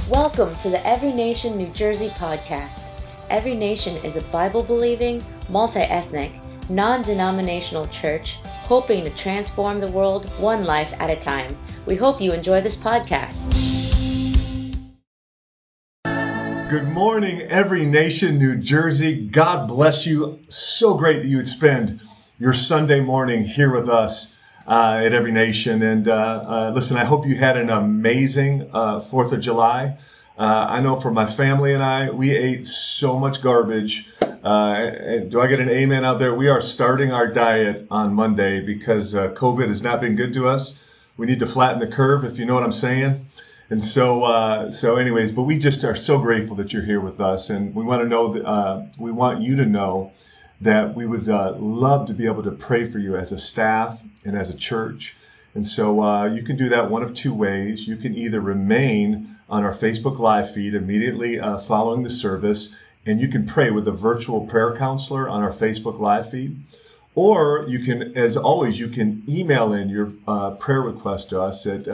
Welcome to the Every Nation New Jersey podcast. Every Nation is a Bible-believing, multi-ethnic, non-denominational church hoping to transform the world one life at a time. We hope you enjoy this podcast. Good morning, Every Nation New Jersey. God bless you. So great that you would spend your Sunday morning here with us at Every Nation. And listen, I hope you had an amazing 4th of July. I know for my family and I, we ate so much garbage. Do I get an amen out there? We are starting our diet on Monday because COVID has not been good to us. We need to flatten the curve, if you know what I'm saying. And so anyways, but we just are so grateful that you're here with us. And we want to know that, we want you to know that we would love to be able to pray for you as a staff and as a church. And so you can do that one of two ways. You can either remain on our Facebook Live feed immediately following the service, and you can pray with a virtual prayer counselor on our Facebook Live feed. Or you can, as always, you can email in your prayer request to us at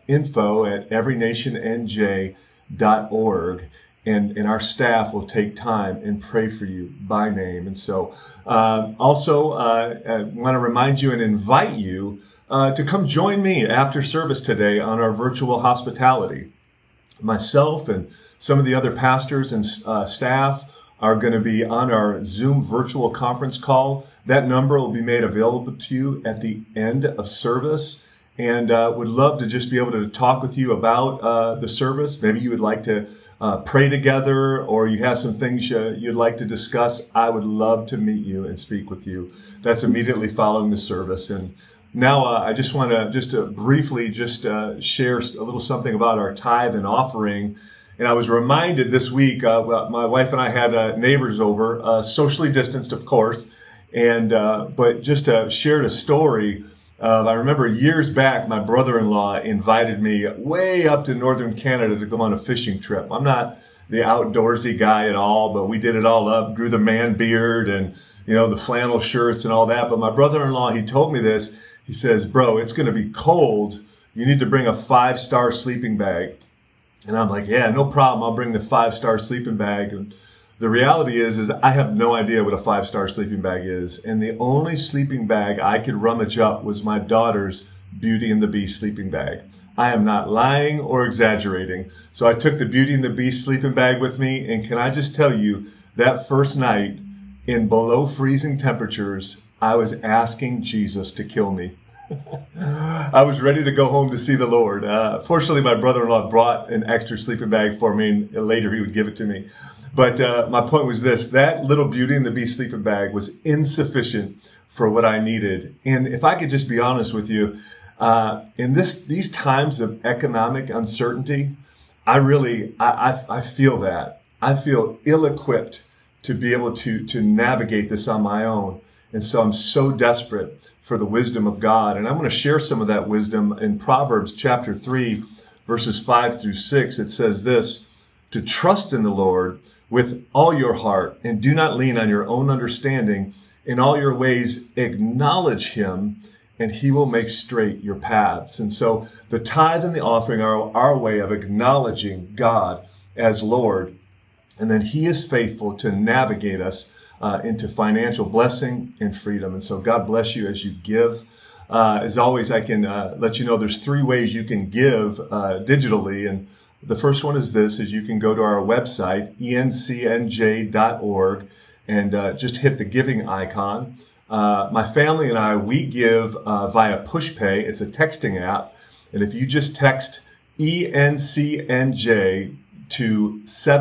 info@everynationnj.org. And our staff will take time and pray for you by name. And so also I want to remind you and invite you to come join me after service today on our virtual hospitality. Myself and some of the other pastors and staff are going to be on our Zoom virtual conference call. That number will be made available to you at the end of service. And would love to just be able to talk with you about the service. Maybe you would like to pray together, or you have some things you'd like to discuss. I would love to meet you and speak with you. That's immediately following the service. And now I just want to briefly share a little something about our tithe and offering. And I was reminded this week, my wife and I had neighbors over, socially distanced, of course, and but just shared a story. I remember years back, my brother-in-law invited me way up to northern Canada to go on a fishing trip. I'm not the outdoorsy guy at all, but we did it all up, grew the man beard and, the flannel shirts and all that. But my brother-in-law, he told me this. He says, bro, it's going to be cold. You need to bring a 5-star sleeping bag. And I'm like, yeah, no problem. I'll bring the 5-star sleeping bag. And the reality is I have no idea what a 5-star sleeping bag is. And the only sleeping bag I could rummage up was my daughter's Beauty and the Beast sleeping bag. I am not lying or exaggerating. So I took the Beauty and the Beast sleeping bag with me. And can I just tell you, that first night in below freezing temperatures, I was asking Jesus to kill me. I was ready to go home to see the Lord. Fortunately, my brother-in-law brought an extra sleeping bag for me, and later he would give it to me. But my point was this: that little Beauty and the Beast sleeping bag was insufficient for what I needed. And if I could just be honest with you, in these times of economic uncertainty, I feel that. I feel ill-equipped to be able to navigate this on my own. And so I'm so desperate for the wisdom of God. And I'm going to share some of that wisdom in Proverbs chapter 3, verses 5 through 6. It says this: to trust in the Lord with all your heart and do not lean on your own understanding. In all your ways, acknowledge him, and he will make straight your paths. And so the tithe and the offering are our way of acknowledging God as Lord. And then he is faithful to navigate us into financial blessing and freedom. And so God bless you as you give. As always, I can let you know there's 3 ways you can give digitally. And the first one is this: is you can go to our website, encnj.org, and just hit the giving icon. My family and I, we give via PushPay. It's a texting app. And if you just text ENCNJ to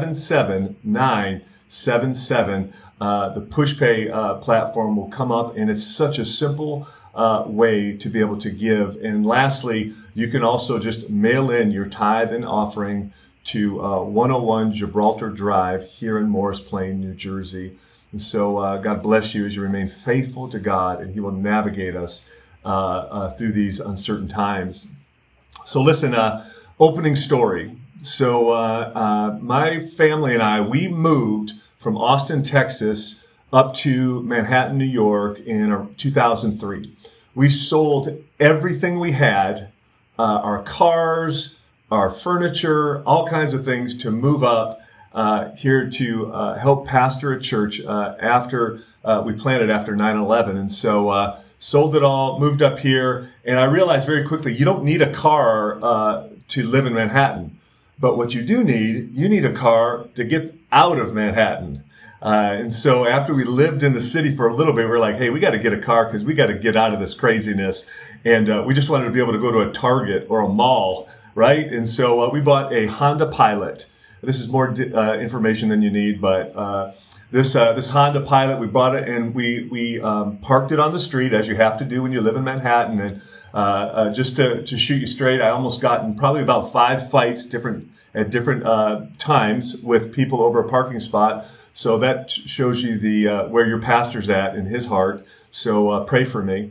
77977, the PushPay platform will come up, and it's such a simple way to be able to give. And lastly, you can also just mail in your tithe and offering to 101 Gibraltar Drive here in Morris Plain, New Jersey. And so God bless you as you remain faithful to God, and he will navigate us through these uncertain times. So listen, opening story. So my family and I, we moved from Austin, Texas, up to Manhattan, New York in 2003. We sold everything we had, our cars, our furniture, all kinds of things to move up here to help pastor a church after we planted after 9/11. And so sold it all, moved up here, and I realized very quickly you don't need a car to live in Manhattan. But what you need a car to get out of Manhattan. And so after we lived in the city for a little bit, we were like, hey, we got to get a car because we got to get out of this craziness. And we just wanted to be able to go to a Target or a mall, right? And so we bought a Honda Pilot. This is more information than you need, but this Honda Pilot, we bought it and we parked it on the street, as you have to do when you live in Manhattan. And just to shoot you straight, I almost got in probably about 5 fights at different times with people over a parking spot. So that shows you the where your pastor's at in his heart. So pray for me.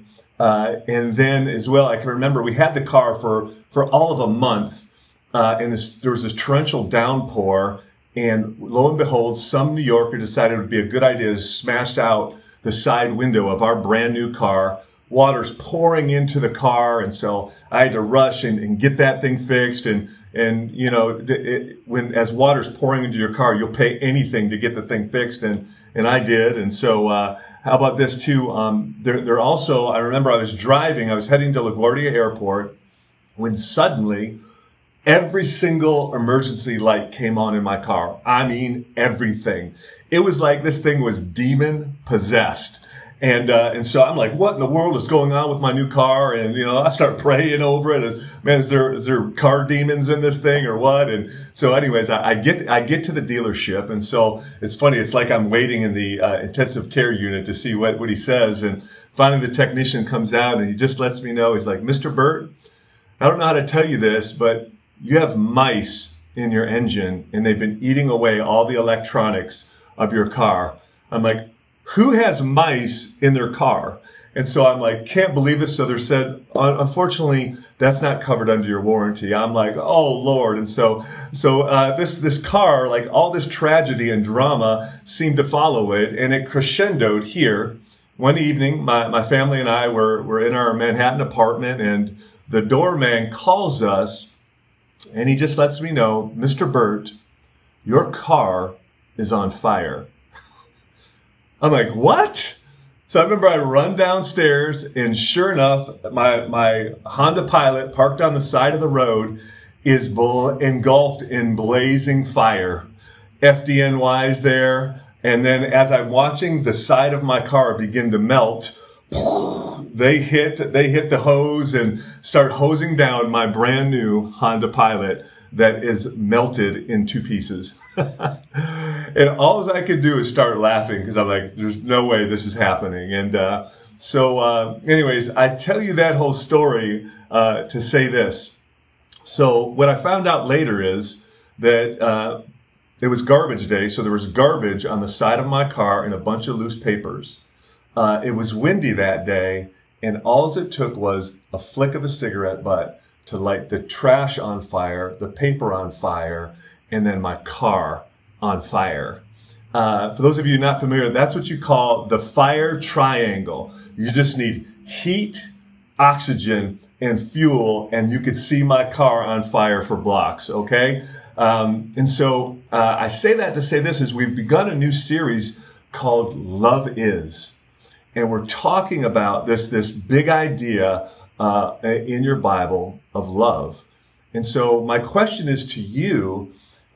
And then as well, I can remember we had the car for all of a month. And there was this torrential downpour, and lo and behold, some New Yorker decided it would be a good idea to smash out the side window of our brand new car. Water's pouring into the car, and so I had to rush and get that thing fixed. And you know, as water's pouring into your car, you'll pay anything to get the thing fixed, and I did. And so how about this too? There also, I remember I was heading to LaGuardia Airport when suddenly every single emergency light came on in my car. I mean, everything. It was like this thing was demon possessed. And so I'm like, what in the world is going on with my new car? And, you know, I start praying over it. Man, is there car demons in this thing or what? And so anyways, I get to the dealership. And so it's funny. It's like I'm waiting in the intensive care unit to see what he says. And finally the technician comes out and he just lets me know. He's like, Mr. Burt, I don't know how to tell you this, but you have mice in your engine and they've been eating away all the electronics of your car. I'm like, who has mice in their car? And so I'm like, can't believe it. So they said, unfortunately, that's not covered under your warranty. I'm like, oh Lord. And so this car, like all this tragedy and drama seemed to follow it. And it crescendoed here. One evening, my family and I were in our Manhattan apartment, and the doorman calls us. And he just lets me know, Mr. Burt, your car is on fire. I'm like, what? So I remember I run downstairs, and sure enough, my Honda Pilot parked on the side of the road is engulfed in blazing fire. FDNY's there. And then as I'm watching the side of my car begin to melt, they hit the hose and start hosing down my brand new Honda Pilot that is melted in 2 pieces. And all I could do is start laughing because I'm like, there's no way this is happening. And so anyways, I tell you that whole story to say this. So what I found out later is that it was garbage day. So there was garbage on the side of my car and a bunch of loose papers. It was windy that day, and all it took was a flick of a cigarette butt to light the trash on fire, the paper on fire, and then my car on fire. For those of you not familiar, that's what you call the fire triangle. You just need heat, oxygen, and fuel, and you could see my car on fire for blocks, okay? And so I say that to say this is we've begun a new series called Love Is. And we're talking about this big idea in your Bible of love. And so my question is to you,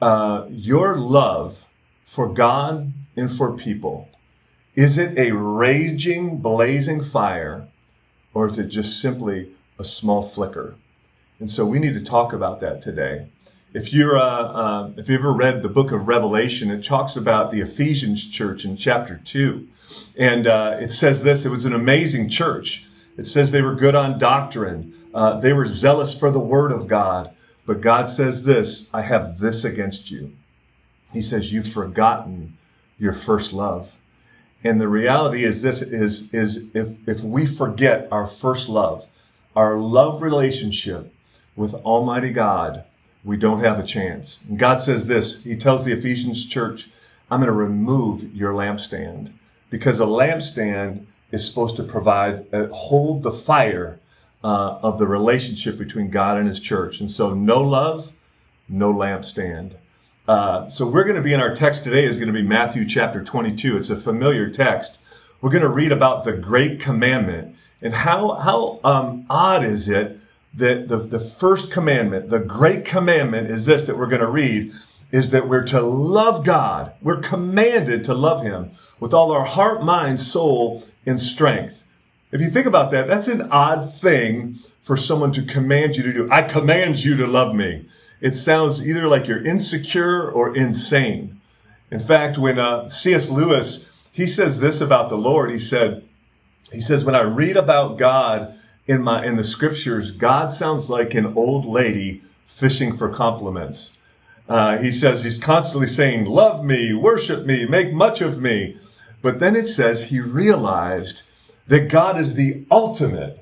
your love for God and for people, is it a raging, blazing fire, or is it just simply a small flicker? And so we need to talk about that today. If you ever read the book of Revelation, it talks about the Ephesians church in chapter 2. And it says this, it was an amazing church. It says they were good on doctrine. They were zealous for the word of God. But God says this, I have this against you. He says, you've forgotten your first love. And the reality is this, is if we forget our first love, our love relationship with Almighty God, we don't have a chance. And God says this, he tells the Ephesians church, I'm going to remove your lampstand, because a lampstand is supposed to hold the fire of the relationship between God and his church. And so no love, no lampstand. So we're going to be in our text today is going to be Matthew chapter 22. It's a familiar text. We're going to read about the great commandment and how odd is it that the first commandment, the great commandment is this that we're going to read is that we're to love God. We're commanded to love him with all our heart, mind, soul, and strength. If you think about that, that's an odd thing for someone to command you to do. I command you to love me. It sounds either like you're insecure or insane. In fact, when C.S. Lewis, he says this about the Lord. He says, when I read about God in the scriptures, God sounds like an old lady fishing for compliments. He says he's constantly saying, love me, worship me, make much of me. But then it says he realized that God is the ultimate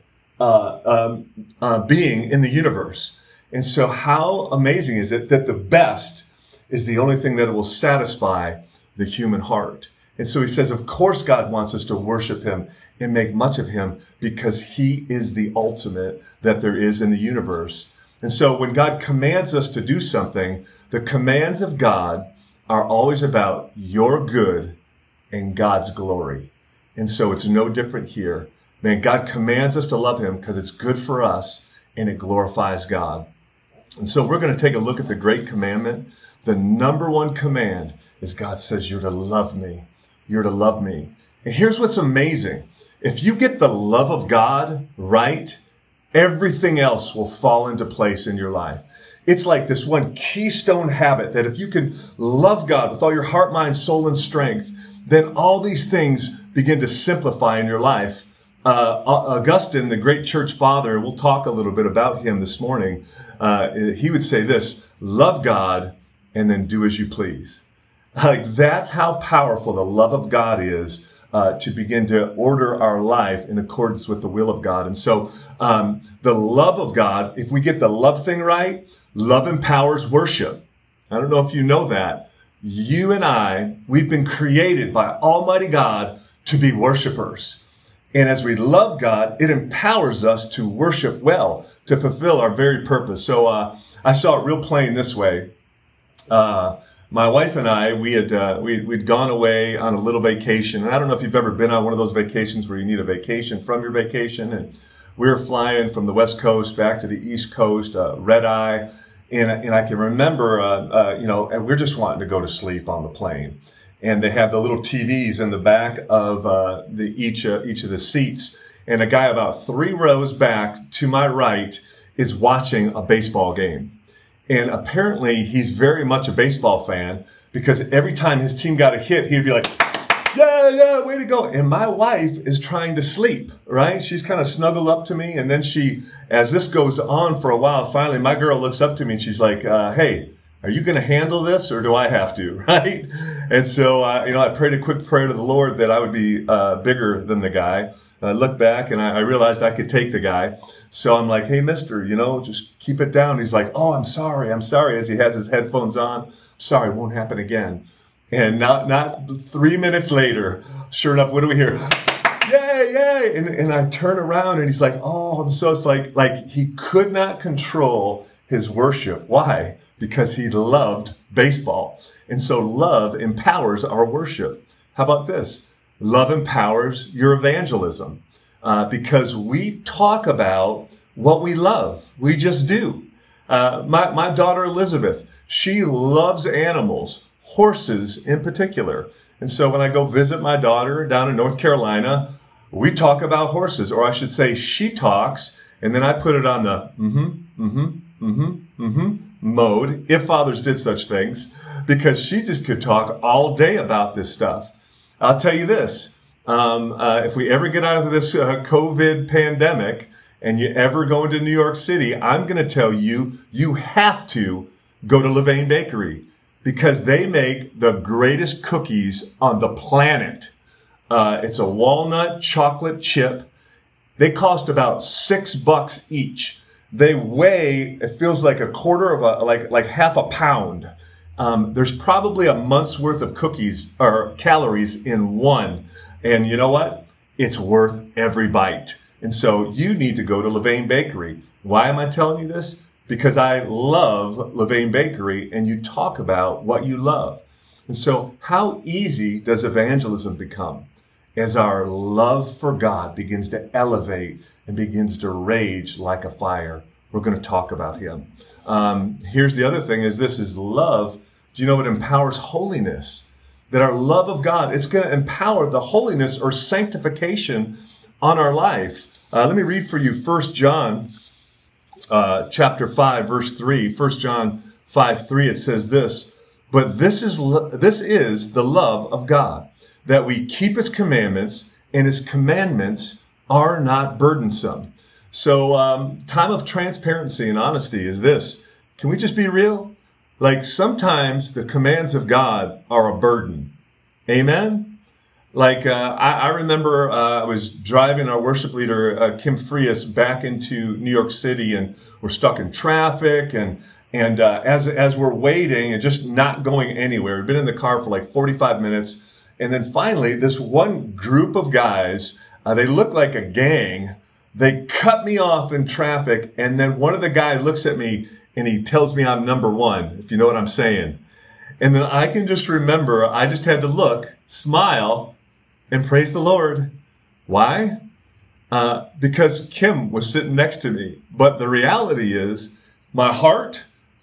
being in the universe. And so how amazing is it that the best is the only thing that will satisfy the human heart? And so he says, of course, God wants us to worship him and make much of him because he is the ultimate that there is in the universe. And so when God commands us to do something, the commands of God are always about your good and God's glory. And so it's no different here. Man, God commands us to love him because it's good for us and it glorifies God. And so we're going to take a look at the great commandment. The number one command is God says, you're to love me. You're to love me. And here's what's amazing. If you get the love of God right, everything else will fall into place in your life. It's like this one keystone habit that if you can love God with all your heart, mind, soul, and strength, then all these things begin to simplify in your life. Augustine, the great church father, we'll talk a little bit about him this morning. He would say this, love God and then do as you please. Like that's how powerful the love of God is to begin to order our life in accordance with the will of God. And so the love of God, if we get the love thing right, love empowers worship. I don't know if you know that. You and I, we've been created by Almighty God to be worshipers. And as we love God, it empowers us to worship well, to fulfill our very purpose. So I saw it real plain this way. My wife and I, we'd gone away on a little vacation. And I don't know if you've ever been on one of those vacations where you need a vacation from your vacation. And we were flying from the West Coast back to the East Coast, red eye. And I can remember, and we're just wanting to go to sleep on the plane. And they have the little TVs in the back of each of the seats. And a guy about 3 rows back to my right is watching a baseball game. And apparently he's very much a baseball fan because every time his team got a hit, he'd be like, yeah, way to go. And my wife is trying to sleep, right? She's kind of snuggled up to me. And then as this goes on for a while, finally my girl looks up to me and she's like, hey, are you going to handle this or do I have to, right? And so, I prayed a quick prayer to the Lord that I would be bigger than the guy. I looked back and I realized I could take the guy. So I'm like, hey, mister, just keep it down. He's like, oh, I'm sorry. As he has his headphones on. Sorry, it won't happen again. And not 3 minutes later, sure enough, what do we hear? Yay. And I turn around and he's like, oh, I'm so, it's like he could not control his worship. Why? Because he loved baseball. And so love empowers our worship. How about this? Love empowers your evangelism because we talk about what we love. We just do. My daughter Elizabeth, she loves animals, horses in particular. And so when I go visit my daughter down in North Carolina, we talk about horses, or I should say she talks, and then I put it on the mode, if fathers did such things, because she just could talk all day about this stuff. I'll tell you this, if we ever get out of this COVID pandemic and you ever go into New York City, I'm going to tell you, you have to go to Levain Bakery because they make the greatest cookies on the planet. It's a walnut chocolate chip. They cost about $6 each. They weigh, it feels like a quarter of like half a pound. There's probably a month's worth of cookies or calories in one. And you know what? It's worth every bite And so you need to go to Levain Bakery. Why am I telling you this? Because I love Levain Bakery, and you talk about what you love. And so how easy does evangelism become as our love for God begins to elevate and begins to rage like a fire? We're going to talk about him. Here's the other thing is this is love. Do you know it empowers holiness? That our love of God, it's going to empower the holiness or sanctification on our life. Let me read for you 1 John chapter 5, verse 3. 1 John 5:3. It says this, but this is the love of God, that we keep his commandments, and his commandments are not burdensome. So time of transparency and honesty is this. Can we just be real? Like sometimes the commands of God are a burden. Amen? Like I remember I was driving our worship leader, Kim Frias, back into New York City, and we're stuck in traffic, and as we're waiting and just not going anywhere, we've been in the car for like 45 minutes, and then finally this one group of guys, they look like a gang, they cut me off in traffic, and then one of the guys looks at me and he tells me I'm number one, if you know what I'm saying. And then I can just remember I just had to look, smile, and praise the Lord. Why? Because Kim was sitting next to me. But the reality is my heart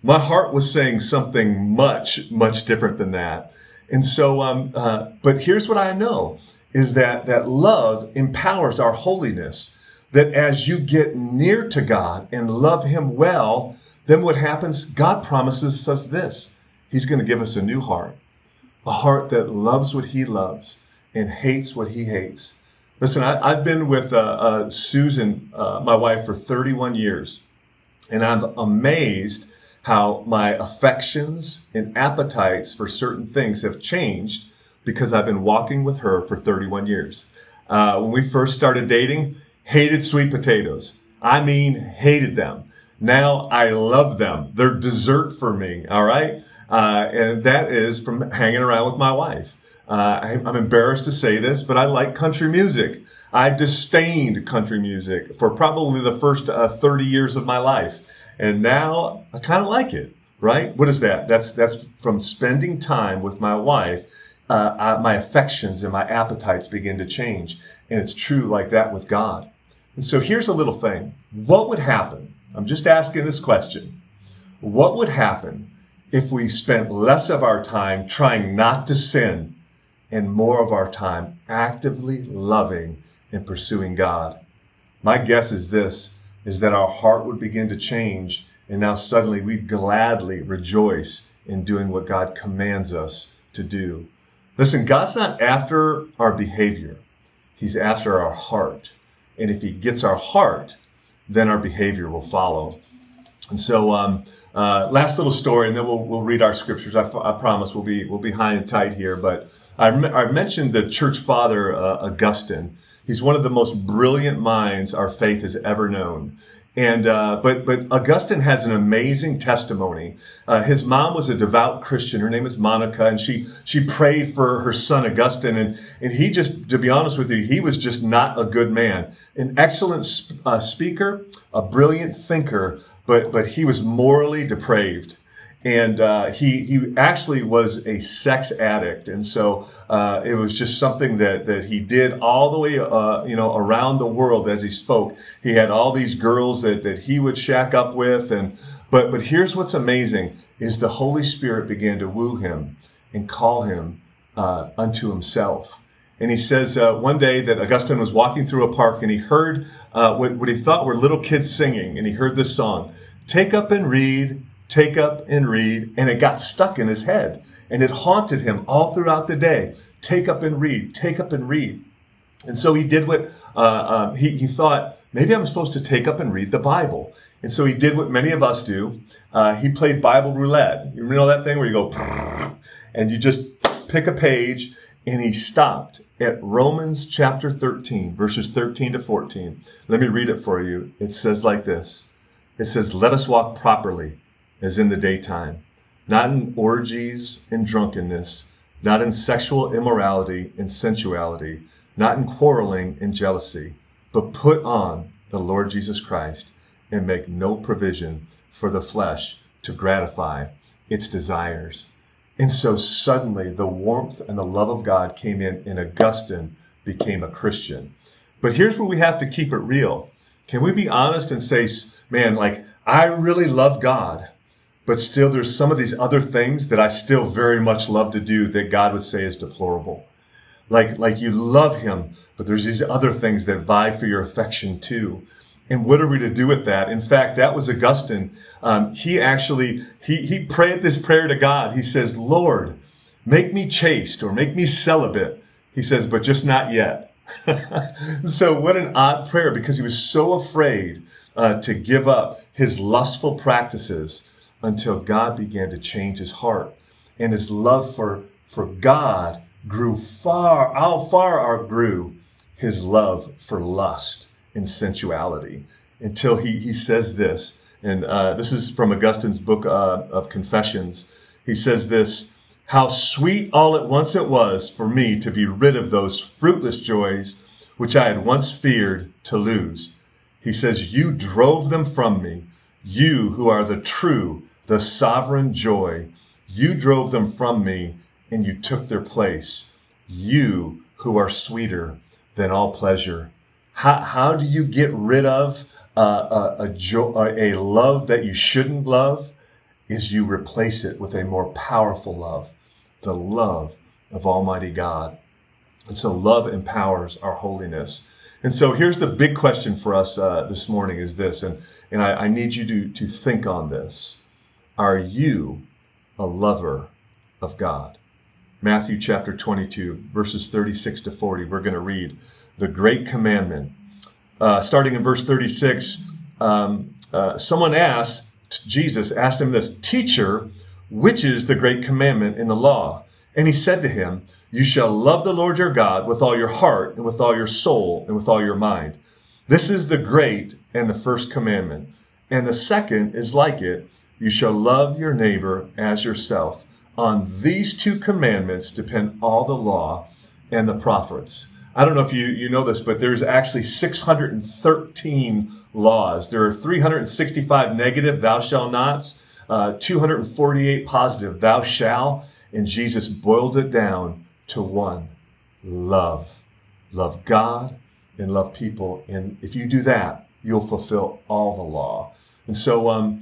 was saying something much, much different than that. And so, but here's what I know is that love empowers our holiness. That as you get near to God and love him well, then what happens? God promises us this. He's going to give us a new heart, a heart that loves what he loves and hates what he hates. Listen, I've been with Susan, my wife, for 31 years, and I'm amazed how my affections and appetites for certain things have changed because I've been walking with her for 31 years. When we first started dating, hated sweet potatoes. I mean, hated them. Now I love them. They're dessert for me, all right? And that is from hanging around with my wife. I'm embarrassed to say this, but I like country music. I disdained country music for probably the first 30 years of my life. And now I kind of like it, right? What is that? That's from spending time with my wife. My affections and my appetites begin to change. And it's true like that with God. And so here's a little thing. What would happen? I'm just asking this question. What would happen if we spent less of our time trying not to sin and more of our time actively loving and pursuing God? My guess is this, is that our heart would begin to change, and now suddenly we'd gladly rejoice in doing what God commands us to do. Listen, God's not after our behavior. He's after our heart. And if he gets our heart, then our behavior will follow. And so, last little story, and then we'll read our scriptures. I promise we'll be high and tight here. But I mentioned the church father Augustine. He's one of the most brilliant minds our faith has ever known. And but Augustine has an amazing testimony. His mom was a devout Christian. Her name is Monica, and she prayed for her son Augustine. And he just, to be honest with you, he was just not a good man. An excellent speaker, a brilliant thinker, but he was morally depraved. And he actually was a sex addict, and so it was just something that he did all the way around the world as he spoke. He had all these girls that he would shack up with, but here's what's amazing is the Holy Spirit began to woo him and call him unto himself. And he says one day that Augustine was walking through a park and he heard what he thought were little kids singing, and he heard this song, "Take up and read. Take up and read," and it got stuck in his head, and it haunted him all throughout the day. Take up and read, take up and read. And so he did what he thought, maybe I'm supposed to take up and read the Bible. And so he did what many of us do. He played Bible roulette. You know that thing where you go, and you just pick a page, and he stopped at Romans chapter 13, verses 13 to 14. Let me read it for you. It says like this. It says, "Let us walk properly as in the daytime, not in orgies and drunkenness, not in sexual immorality and sensuality, not in quarreling and jealousy, but put on the Lord Jesus Christ and make no provision for the flesh to gratify its desires. And so suddenly the warmth and the love of God came in, and Augustine became a Christian. But here's where we have to keep it real. Can we be honest and say, man, like, I really love God, but still there's some of these other things that I still very much love to do that God would say is deplorable. Like you love him, but there's these other things that vie for your affection too. And what are we to do with that? In fact, that was Augustine. He prayed this prayer to God. He says, Lord, make me chaste or make me celibate. He says, but just not yet. So what an odd prayer, because he was so afraid to give up his lustful practices until God began to change his heart. And his love for God grew far outgrew his love for lust and sensuality, until he says this, and this is from Augustine's book of Confessions. He says this: how sweet all at once it was for me to be rid of those fruitless joys which I had once feared to lose. He says, you drove them from me, you who are the true, the sovereign joy. You drove them from me, and you took their place. You who are sweeter than all pleasure. How do you get rid of a love that you shouldn't love? Is you replace it with a more powerful love, the love of Almighty God. And so love empowers our holiness. And so here's the big question for us this morning is this, and I need you to think on this. Are you a lover of God? Matthew chapter 22, verses 36 to 40, we're going to read the great commandment. Starting in verse 36, Jesus asked him this, Teacher, which is the great commandment in the law? And he said to him, you shall love the Lord your God with all your heart and with all your soul and with all your mind. This is the great and the first commandment. And the second is like it. You shall love your neighbor as yourself. On these two commandments depend all the law and the prophets. I don't know if you know this, but there's actually 613 laws. There are 365 negative, thou shalt nots, 248 positive, thou shalt, and Jesus boiled it down to one: love. Love God and love people. And if you do that, you'll fulfill all the law. And so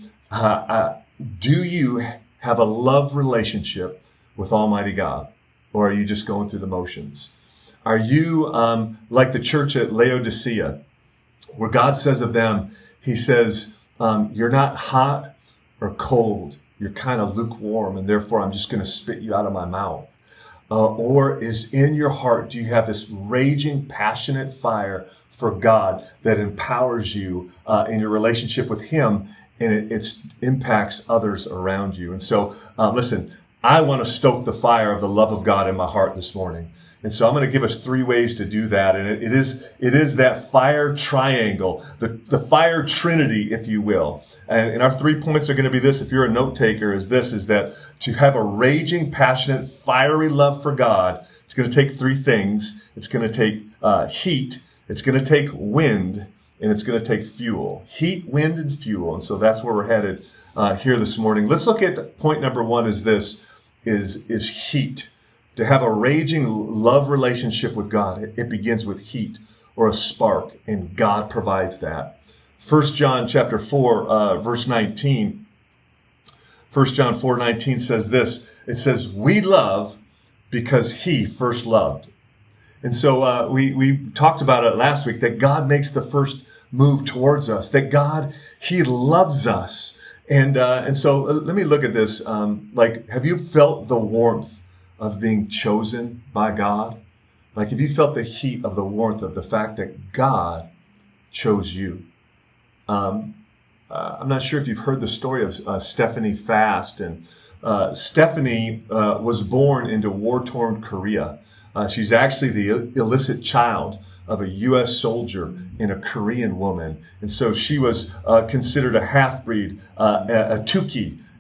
do you have a love relationship with Almighty God? Or are you just going through the motions? Are you like the church at Laodicea, where God says of them, he says, you're not hot or cold. You're kind of lukewarm, and therefore I'm just going to spit you out of my mouth. Or is in your heart, do you have this raging, passionate fire for God that empowers you in your relationship with him, and it impacts others around you? And so, listen, I want to stoke the fire of the love of God in my heart this morning. And so I'm going to give us 3 ways to do that. And it is that fire triangle, the fire trinity, if you will. And our 3 points are going to be this, if you're a note taker, is that to have a raging, passionate, fiery love for God, it's going to take 3 things. It's going to take heat, it's going to take wind, and it's going to take fuel. Heat, wind, and fuel. And so that's where we're headed here this morning. Let's look at point number 1 is heat. To have a raging love relationship with God, it begins with heat or a spark, and God provides that. 1 John chapter 4, verse 19. 1 John 4:19 says this. It says, we love because he first loved. And so we talked about it last week, that God makes the first move towards us, that God, he loves us. And so let me look at this. Have you felt the warmth of being chosen by God? Like, have you felt the heat of the warmth of the fact that God chose you? I'm not sure if you've heard the story of Stephanie Fast. And Stephanie was born into war-torn Korea. She's actually the illicit child of a U.S. soldier and a Korean woman. And so she was considered a half-breed, a Tukey.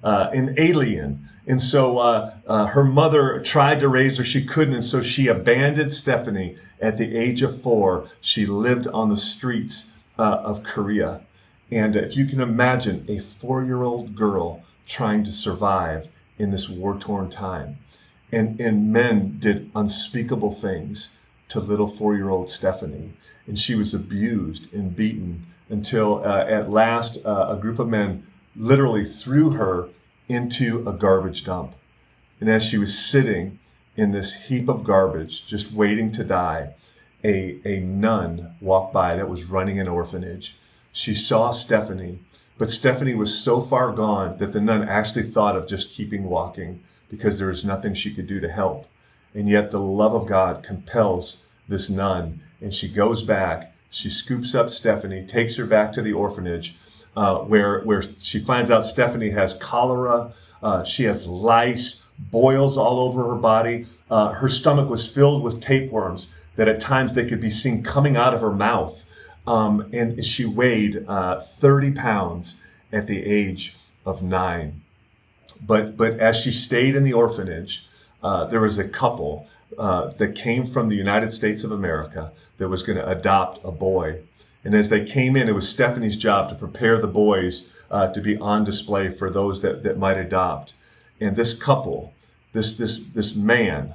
an alien. And so her mother tried to raise her. She couldn't. And so she abandoned Stephanie at the age of 4. She lived on the streets of Korea. And if you can imagine a 4-year-old girl trying to survive in this war-torn time. And men did unspeakable things to little 4-year-old Stephanie. And she was abused and beaten until at last a group of men literally threw her into a garbage dump. And as she was sitting in this heap of garbage, just waiting to die, a nun walked by that was running an orphanage. She saw Stephanie, but Stephanie was so far gone that the nun actually thought of just keeping walking because there was nothing she could do to help. And yet the love of God compels this nun, and she goes back. She scoops up Stephanie, takes her back to the orphanage, where she finds out Stephanie has cholera. She has lice, boils all over her body. Her stomach was filled with tapeworms that at times they could be seen coming out of her mouth. And she weighed 30 pounds at the age of 9. But as she stayed in the orphanage, there was a couple that came from the United States of America that was going to adopt a boy. And as they came in, it was Stephanie's job to prepare the boys to be on display for those that might adopt. And this couple, this man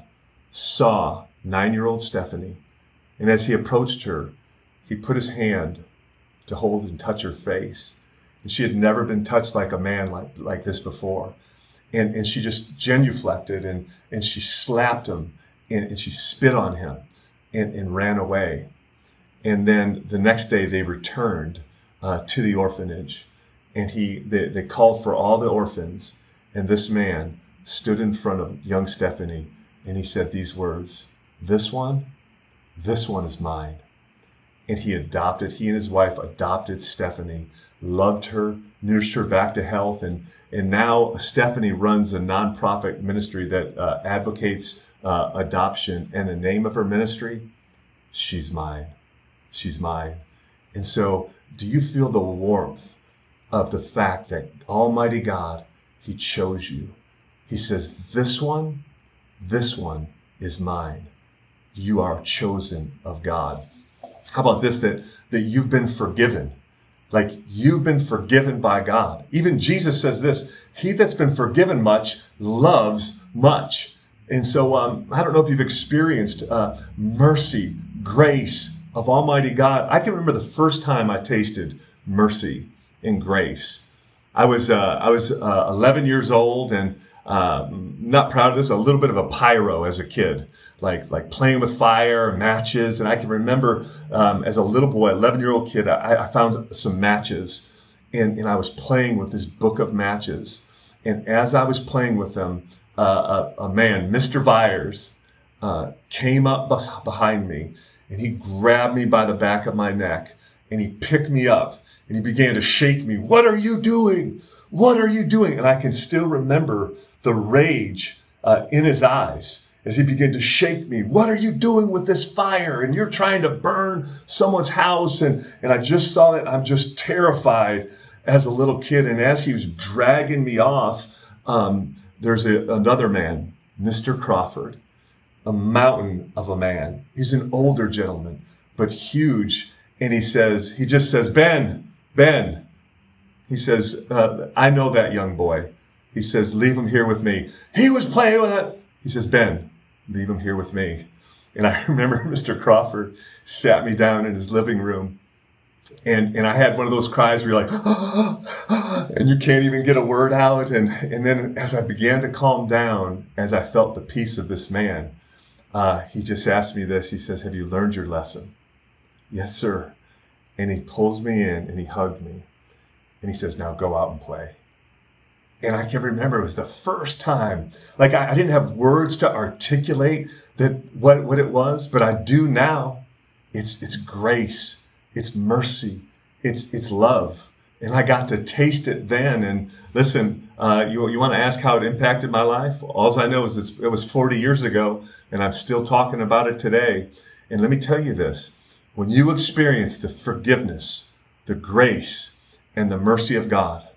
saw 9-year-old Stephanie. And as he approached her, he put his hand to hold and touch her face. And she had never been touched like a man like this before. And she just genuflected and she slapped him and she spit on him and ran away. And then the next day they returned to the orphanage, and they called for all the orphans. And this man stood in front of young Stephanie and he said these words, this one is mine. And he and his wife adopted Stephanie, loved her, nursed her back to health. And now Stephanie runs a nonprofit ministry that advocates adoption. And the name of her ministry, She's Mine. She's Mine. And so do you feel the warmth of the fact that Almighty God, he chose you? He says, this one is mine. You are chosen of God. How about this, that you've been forgiven? Like you've been forgiven by God. Even Jesus says this, he that's been forgiven much loves much. And so I don't know if you've experienced mercy, grace of Almighty God. I can remember the first time I tasted mercy and grace. I was 11 years old and not proud of this, a little bit of a pyro as a kid. Like playing with fire, matches. And I can remember as a little boy, 11-year-old kid, I found some matches and I was playing with this book of matches. And as I was playing with them, a man, Mr. Vyers, came up behind me and he grabbed me by the back of my neck and he picked me up and he began to shake me. What are you doing? What are you doing? And I can still remember the rage in his eyes as he began to shake me. What are you doing with this fire? And you're trying to burn someone's house. And I just saw that. I'm just terrified as a little kid. And as he was dragging me off, there's another man, Mr. Crawford, a mountain of a man. He's an older gentleman, but huge. And he just says, Ben. He says, I know that young boy. He says, leave him here with me. He was playing with it. He says, Ben, leave him here with me. And I remember Mr. Crawford sat me down in his living room. And I had one of those cries where you're like, and you can't even get a word out. And then as I began to calm down, as I felt the peace of this man, he just asked me this. He says, have you learned your lesson? Yes, sir. And he pulls me in and he hugged me. And he says, now go out and play. And I can remember it was the first time, like I didn't have words to articulate that what it was, but I do now. It's grace, it's mercy, it's love. And I got to taste it then. And listen, you want to ask how it impacted my life? All I know is it was 40 years ago, and I'm still talking about it today. And let me tell you this, when you experience the forgiveness, the grace, and the mercy of God,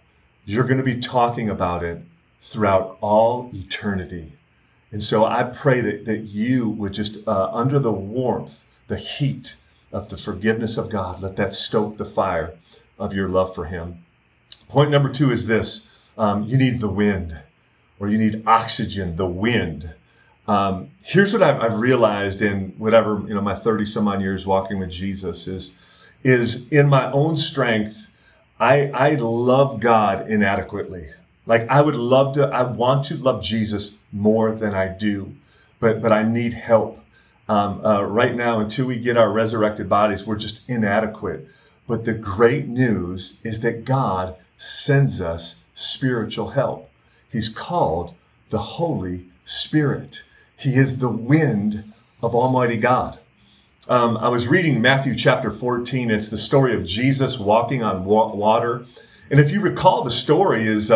you're going to be talking about it throughout all eternity. And so I pray that you would just, under the warmth, the heat of the forgiveness of God, let that stoke the fire of your love for him. Point number 2 is this. You need the wind, or you need oxygen, the wind. Here's what I've realized in whatever, my 30 some odd years walking with Jesus is in my own strength, I love God inadequately. Like I want to love Jesus more than I do, but I need help. Right now, until we get our resurrected bodies, we're just inadequate. But the great news is that God sends us spiritual help. He's called the Holy Spirit. He is the wind of Almighty God. I was reading Matthew chapter 14. It's the story of Jesus walking on water. And if you recall, the story is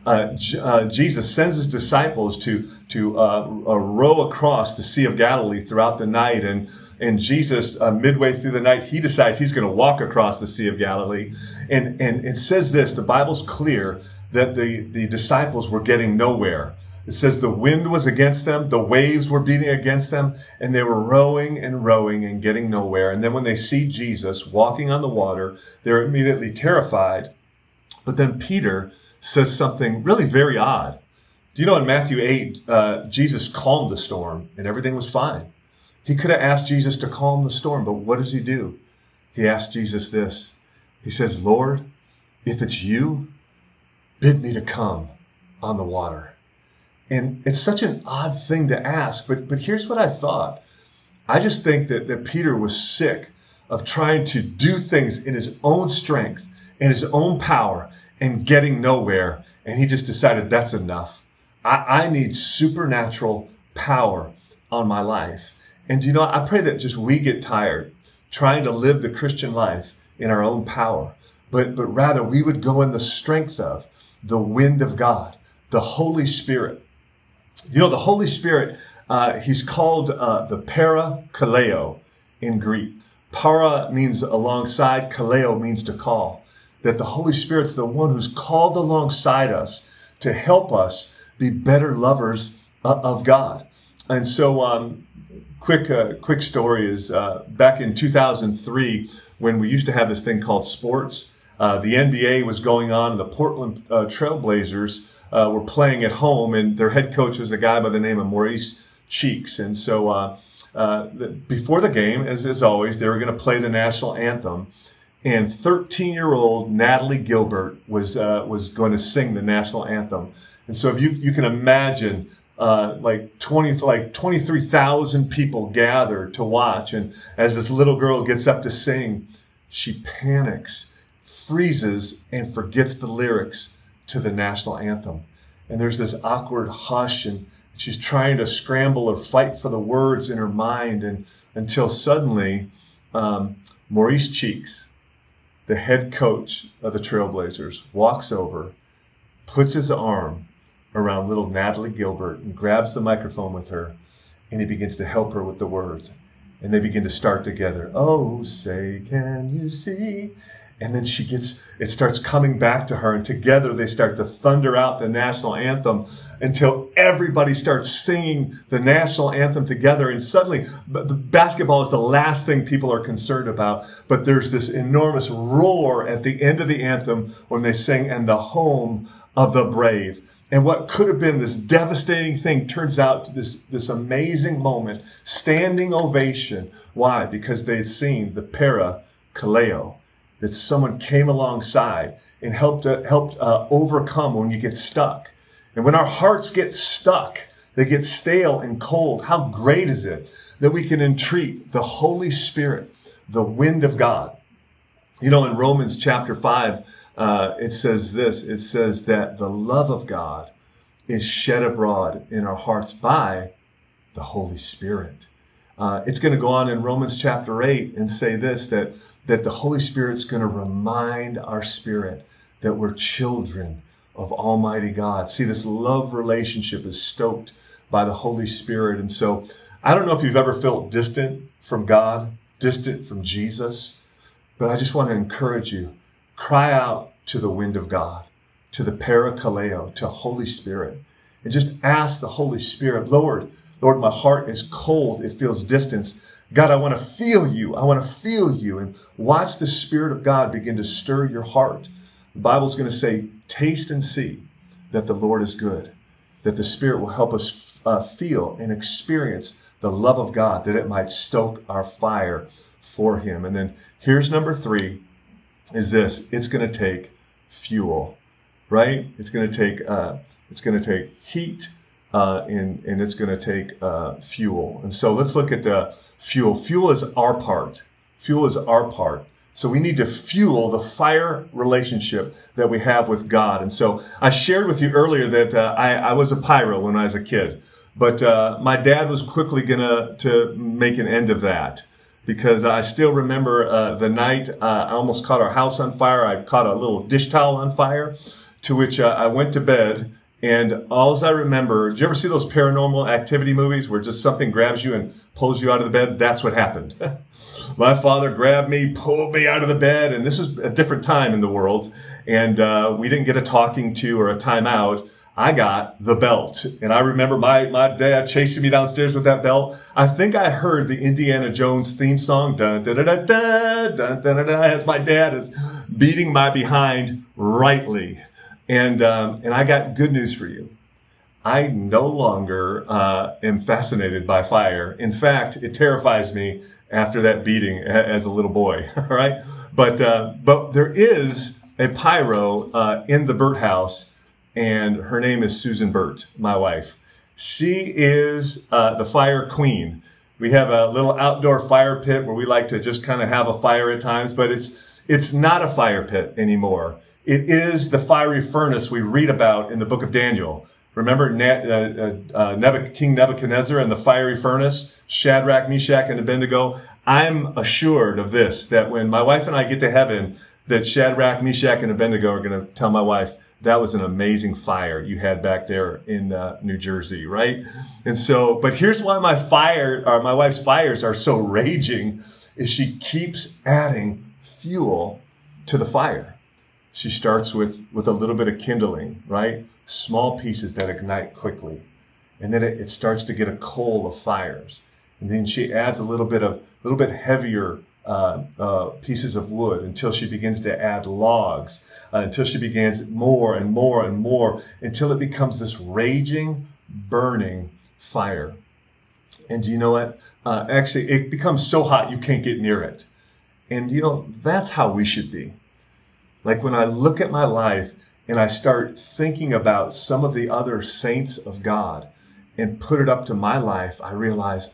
Jesus sends his disciples to row across the Sea of Galilee throughout the night. And Jesus, midway through the night, he decides he's going to walk across the Sea of Galilee. And it says this, the Bible's clear that the disciples were getting nowhere. It says the wind was against them, the waves were beating against them, and they were rowing and getting nowhere. And then when they see Jesus walking on the water, they're immediately terrified. But then Peter says something really very odd. Do you know in Matthew 8, Jesus calmed the storm and everything was fine. He could have asked Jesus to calm the storm, but what does he do? He asks Jesus this. He says, Lord, if it's you, bid me to come on the water. And it's such an odd thing to ask, but here's what I thought. I just think that Peter was sick of trying to do things in his own strength, in his own power, and getting nowhere. And he just decided that's enough. I need supernatural power on my life. And I pray that just we get tired trying to live the Christian life in our own power, but rather we would go in the strength of the wind of God, the Holy Spirit. The Holy Spirit, he's called the Parakaleo in Greek. Para means alongside, kaleo means to call. That the Holy Spirit's the one who's called alongside us to help us be better lovers of God. And so, quick story is back in 2003 when we used to have this thing called sports. The NBA was going on, and the Portland Trailblazers were playing at home, and their head coach was a guy by the name of Maurice Cheeks. And so before the game, as always, they were going to play the national anthem. And 13-year-old Natalie Gilbert was going to sing the national anthem. And so if you can imagine, 23,000 people gather to watch. And as this little girl gets up to sing, she panics, freezes, and forgets the lyrics to the national anthem. And there's this awkward hush, and she's trying to scramble or fight for the words in her mind, and until suddenly Maurice Cheeks, the head coach of the Trailblazers, walks over, puts his arm around little Natalie Gilbert and grabs the microphone with her, and he begins to help her with the words. And they begin to start together. Oh, say, can you see? And then it starts coming back to her, and together they start to thunder out the national anthem until everybody starts singing the national anthem together. And suddenly, the basketball is the last thing people are concerned about. But there's this enormous roar at the end of the anthem when they sing, "And the home of the brave." And what could have been this devastating thing turns out to this amazing moment, standing ovation. Why? Because they'd seen the Parakaleo, that someone came alongside and helped overcome when you get stuck. And when our hearts get stuck, they get stale and cold. How great is it that we can entreat the Holy Spirit, the wind of God? In Romans chapter 5, it says this. It says that the love of God is shed abroad in our hearts by the Holy Spirit. It's going to go on in Romans chapter 8 and say this, that the Holy Spirit's going to remind our spirit that we're children of Almighty God. See, this love relationship is stoked by the Holy Spirit. And so I don't know if you've ever felt distant from God, distant from Jesus, but I just want to encourage you, cry out to the wind of God. to the Parakaleo, to Holy Spirit. And just ask the Holy Spirit, Lord, my heart is cold. It feels distance. God, I want to feel you. I want to feel you. And watch the Spirit of God begin to stir your heart. The Bible's going to say, taste and see that the Lord is good, that the Spirit will help us feel and experience the love of God, that it might stoke our fire for him. And then here's number 3 is this. It's going to take fuel, right? It's going to take heat, and it's going to take fuel. And so let's look at the fuel. Fuel is our part. Fuel is our part. So we need to fuel the fire relationship that we have with God. And so I shared with you earlier that I was a pyro when I was a kid, but my dad was quickly going to make an end of that, because I still remember the night I almost caught our house on fire. I caught a little dish towel on fire, to which I went to bed. And all I remember, did you ever see those paranormal activity movies where just something grabs you and pulls you out of the bed? That's what happened. My father grabbed me, pulled me out of the bed, and this was a different time in the world. And we didn't get a talking to or a timeout. I got the belt. And I remember my dad chasing me downstairs with that belt. I think I heard the Indiana Jones theme song, dun, dun, dun, dun, dun, dun, dun, dun, as my dad is beating my behind rightly. And I got good news for you. I no longer am fascinated by fire. In fact, it terrifies me after that beating as a little boy. All right, but there is a pyro in the Burt house, and her name is Susan Burt, my wife. She is the fire queen. We have a little outdoor fire pit where we like to just kind of have a fire at times, but it's not a fire pit anymore. It is the fiery furnace we read about in the book of Daniel. Remember King Nebuchadnezzar and the fiery furnace, Shadrach, Meshach, and Abednego? I'm assured of this, that when my wife and I get to heaven, that Shadrach, Meshach, and Abednego are going to tell my wife, that was an amazing fire you had back there in New Jersey, right? And so, but here's why my wife's fires are so raging, is she keeps adding fuel to the fire. She starts with a little bit of kindling, right? Small pieces that ignite quickly. And then it starts to get a coal of fires. And then she adds a little bit heavier pieces of wood until she begins to add logs, until she begins more and more and more, until it becomes this raging, burning fire. And do you know what? Actually, it becomes so hot you can't get near it. And that's how we should be. Like when I look at my life and I start thinking about some of the other saints of God and put it up to my life, I realize,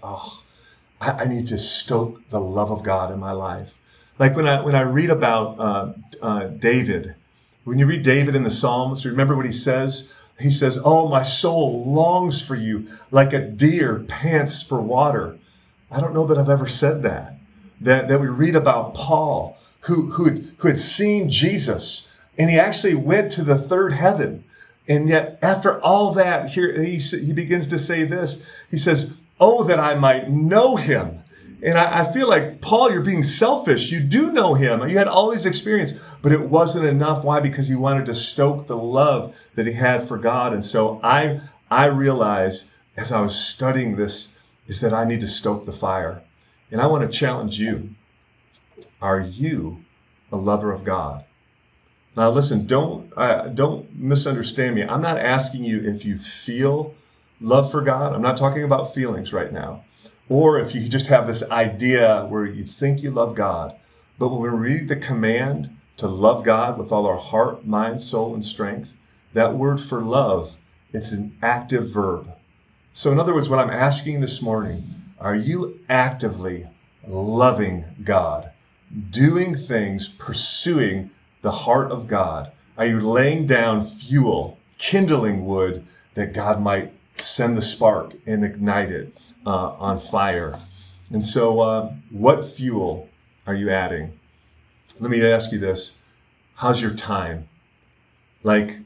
I need to stoke the love of God in my life. Like when I read about David, when you read David in the Psalms, remember what he says? He says, "Oh, my soul longs for you like a deer pants for water." I don't know that I've ever said that we read about Paul, who had seen Jesus, and he actually went to the third heaven. And yet after all that, here he begins to say this. He says, "Oh, that I might know him." And I feel like, Paul, you're being selfish. You do know him. You had all these experience, but it wasn't enough. Why? Because he wanted to stoke the love that he had for God. And so I realized as I was studying this is that I need to stoke the fire. And I want to challenge you. Are you a lover of God? Now listen, don't misunderstand me. I'm not asking you if you feel love for God. I'm not talking about feelings right now. Or if you just have this idea where you think you love God. But when we read the command to love God with all our heart, mind, soul, and strength, that word for love, it's an active verb. So in other words, what I'm asking this morning, are you actively loving God? Doing things, pursuing the heart of God? Are you laying down fuel, kindling wood that God might send the spark and ignite it on fire? And so what fuel are you adding? Let me ask you this. How's your time? Like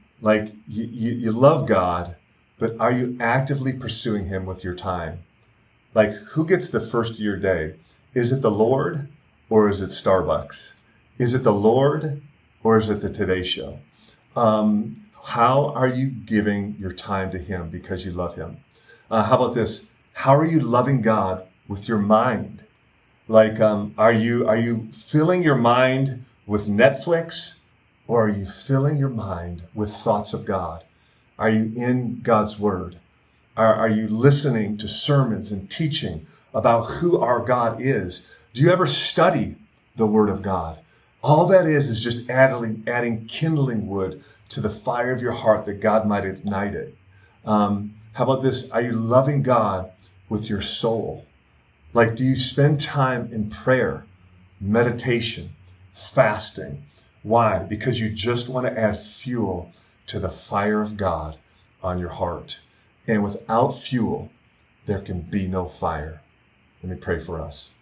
you love God, but are you actively pursuing him with your time? Like, who gets the first of your day? Is it the Lord or is it Starbucks? Is it the Lord or is it the Today Show? How are you giving your time to Him because you love Him? How about this? How are you loving God with your mind? Like, are you filling your mind with Netflix, or are you filling your mind with thoughts of God? Are you in God's Word? Are you listening to sermons and teaching about who our God is? Do you ever study the Word of God? All that is just adding kindling wood to the fire of your heart that God might ignite it. How about this? Are you loving God with your soul? Like, do you spend time in prayer, meditation, fasting? Why? Because you just want to add fuel to the fire of God on your heart. And without fuel, there can be no fire. Let me pray for us.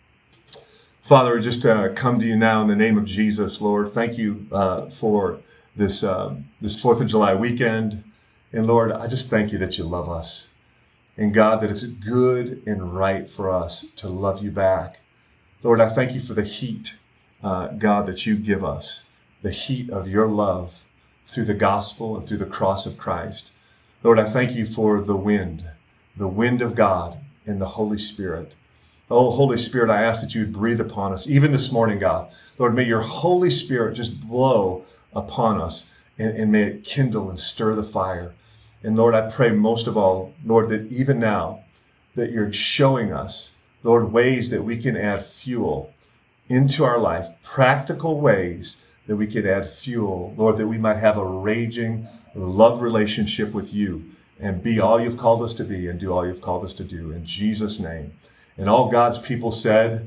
Father, just come to you now in the name of Jesus, Lord. Thank you for this 4th of July weekend. And Lord, I just thank you that you love us. And God, that it's good and right for us to love you back. Lord, I thank you for the heat, God, that you give us, the heat of your love through the gospel and through the cross of Christ. Lord, I thank you for the wind of God and the Holy Spirit. Oh, Holy Spirit, I ask that you would breathe upon us, even this morning, God. Lord, may your Holy Spirit just blow upon us and may it kindle and stir the fire. And Lord, I pray most of all, Lord, that even now that you're showing us, Lord, ways that we can add fuel into our life, practical ways that we can add fuel, Lord, that we might have a raging love relationship with you and be all you've called us to be and do all you've called us to do. In Jesus' name. And all God's people said,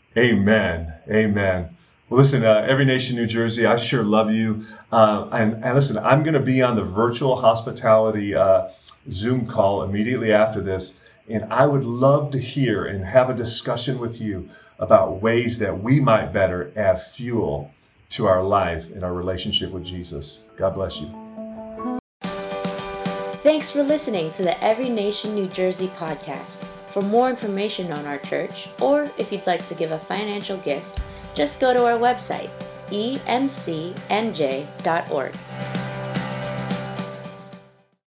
amen, amen. Well, listen, Every Nation New Jersey, I sure love you. And listen, I'm going to be on the virtual hospitality Zoom call immediately after this. And I would love to hear and have a discussion with you about ways that we might better add fuel to our life and our relationship with Jesus. God bless you. Thanks for listening to the Every Nation New Jersey podcast. For more information on our church, or if you'd like to give a financial gift, just go to our website, emcnj.org.